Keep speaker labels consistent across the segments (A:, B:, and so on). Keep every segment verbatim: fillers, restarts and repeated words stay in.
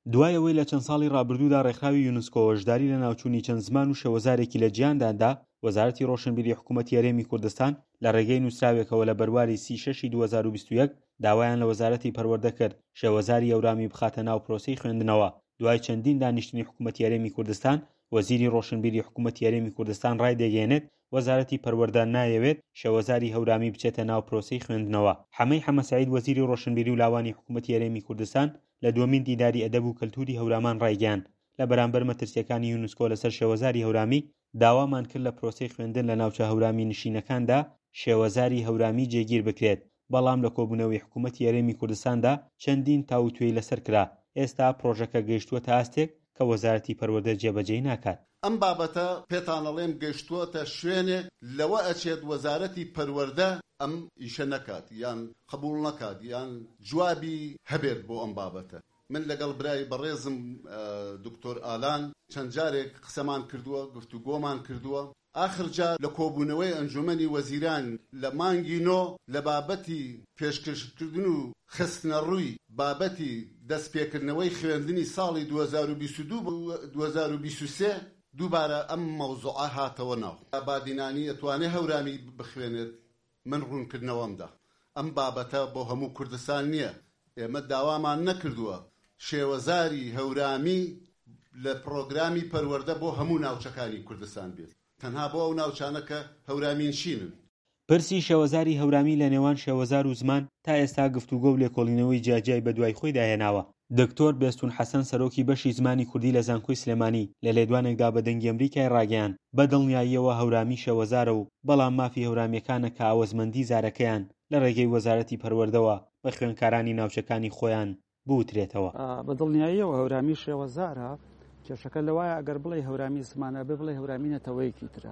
A: دوای ئەوەی لە چەند ساڵی ڕابردوودا ڕێکخراوی یونسکۆ هۆشداری لە ناوچوونی چەند زمان و شێوەزارێکی لە جیهاندادا، وەزارەتی ڕۆشنبیری حکوومەتی هەرێمی کوردستان لە ڕێگەی نووسراوێکەوە لە بەرواری سی شەشی دوو هەزار و بیست و یەک داوایان لە وەزارەتی پەروەردە کرد شێوەزاری هەورامی بخاتە ناو پرۆسەی خوێندنەوە. دوای چەندین دانیشتنی حکوومەتی هەرێمی کوردستان، وەزیری ڕۆشنبیری حکوومەتی هەرێمی کوردستان ڕای دەگەێنێت وەزارەتی پەروەردە نایەوێت شێوەزاری هەورامی بچێتە ناو پرۆسەی خوێندنەوە. حەمەی حەمەسعید وەزیری ڕۆشنبیری و لاوانی حکوومەتی هەرێمی کوردستان لە دووەمین دیداری ئەدەب و کەلتوری هەورامان ڕایگەیاند لە بەرامبەر مەترسیەکانی یونسکۆ لەسەر شێوەزاری هەورامی داوامان کرد لە پرۆسەی خوێندن لە ناوچە هەورامی نشینەکاندا شێوەزاری هەورامی جێگیر بکرێت، بەڵام لە کۆبوونەوەی حکوومەتی هەرێمی کوردستاندا چەندین تاوتوێی لەسەر کرا. ئێستا پرۆژەکە گەیشتووەتە ئاستێک کە وەزارەتی پەروەردە جێبەجێی ناکات.
B: ئەم بابەتە پێتانەڵێم گەیشتووەتە شوێنێک لەوە ئەچێت وەزارەتی پەروەردە ئەم ئیشە نەکات یان قبول نەکات یان جوابی هەبێت بۆ ئەم بابەتە. من لەگەڵ برای بەڕێزم دکتۆر ئالان چەند جارێک قسەمان کردووە، گفتوگۆمان کردووە. آخر جار لە کۆبوونەوەی ئەنجومەنی وەزیران لە مانگی نۆ لە بابەتی پێشکەشکردن و خستنە ڕووی بابەتی دەستپێکردنەوەی خوێندنی ساڵی دوو هەزار و بیست و دوو دوو هەزار و بیست و سێ دووبارە ئەم مەوزوعە هاتەوە ناو. ئابادینانی ئەتوانێ هەورامی بخوێنێت، من ڕوونکردنەوەمدا. ئەم بابەتە بۆ هەموو کوردستان نییە. ئێمە داوامان نەکردووە شێوەزاری هەورامی لە پرۆگرامی پەروەردە بۆ هەموو ناوچەکانی کوردستان بێت، تەنها بۆ ئەو ناوچانە کە هەورامی نشینن.
A: پرسی شێوەزاری هەورامی لە نێوان شێوەزار و زمان تا ئێستا گفتوگۆ و لێکۆڵینەوەی جیاجیای بە دوای خۆی داهێناوە. دکتۆر بێستون حەسەن سەرۆکی بەشی زمانی کوردی لە زانکۆی سلێمانی لە لێدوانێکدا بە دەنگی ئەمریکای ڕاگەیاند بە دڵنیاییەوە هەورامی شێوەزارە و بەڵام مافی هەورامیەکانە کە ئاوەزمەندی زارەکەیان لە ڕێگەی وەزارەتی پەروەردەوە بە خوێندکارانی ناوچەکانی خۆیان بوترێتەوە.
C: بە دڵنیاییەوە هەورامی شێوەزارە، کێشەکە لەوایە ئەگەر بڵێ هەورامی زمانە بێ بڵێ هەورامی نەتەوەیەکی ترە.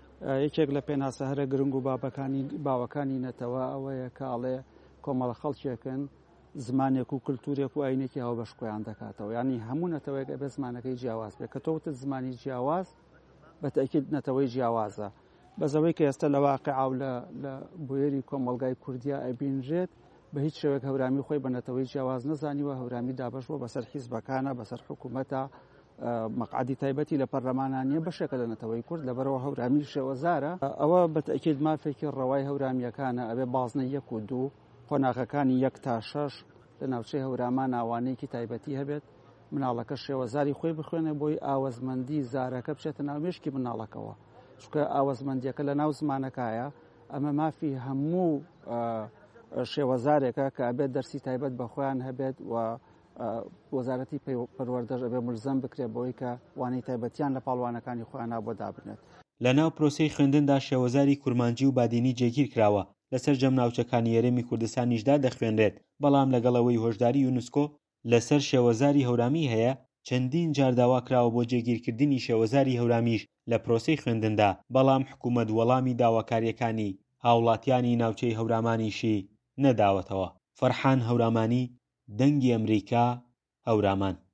C: یەکێک لە پێناسە هەرە گرنگ و بابەکانی باوەکانی نەتەوە ئەوەیە کە ئاڵێ کۆمەڵە خەڵکێکن زمانێک و کللتورێک و ئاینێکی هاوبەش خۆیان دەکاتەوە، ینی هەموو نەتەوەیەک ئەبێ زمانەکەی جیاواز بێت کە تۆوتت زمانی جیاواز بە تەکید نەتەوەی جیاوازە. بەزەوەی کە ئێستا لە واقعاو لە بۆیەری کۆمەڵگای کوردیا ئەبینرێت بە هیچ شێوەیەک هەورامی خۆی بە نەتەوەی جیاواز نەزانیوە، هەورامی دابەش بۆ بەسەر حیزبەکانە، بەسەر حکوومەتە، مەقعدی تایبەتی لە پەرلەمانانیە بەشێکە لە نەتەوەی کورد، لەبەرەوە هەورامی شێوەزارە. ئەوە بە تەکید مافێکی ڕەوای هەورامیەکانە، ئەبێ بازنە یەک و دوو قۆناغەکانی یەک تا شەش لە ناوچەی هەورامان ئاوانەیەکی تایبەتی هەبێت، مناڵەکە شێوەزاری خۆی بخوێنێ بۆی ئاوەزمەندی زارەکە بچێتە ناو مێشکی مناڵەکەوە، چونکە ئاوەزمەندیەکە لە ناو زمانەکایە. ئەمە مافی هەموو شێوەزارێکە کە ئەبێت دەرسی تایبەت بە خۆیان هەبێت و وەزارەتی پەروەردەش ئەبێ ملزەم بکرێت بۆی کە وانەی تایبەتیان لە پاڵوانەکانی خۆیان بۆ دابنێت.
A: لە ناو پرۆسەی خوێندندا شێوەزاری کورمانجی و بادینی جێگیر کراوە، لەسەر جەم ناوچەکانی هەرێمی کوردستانیشدا دەخوێنرێت، بەڵام لەگەڵەوەی هۆشداری یونسکۆ لەسەر شێوەزاری هەورامی هەیە، چەندین جار داوا کراوە بۆ جێگیرکردنی شێوەزاری هەورامیش لە پرۆسەی خوێندندا، بەڵام حکوومەت وەڵامی داواکاریەکانی هاوڵاتیانی ناوچەی هەورامانیشی نەداوەتەوە. فەرحان هەورامانی، دەنگی ئەمریکا، هەورامان.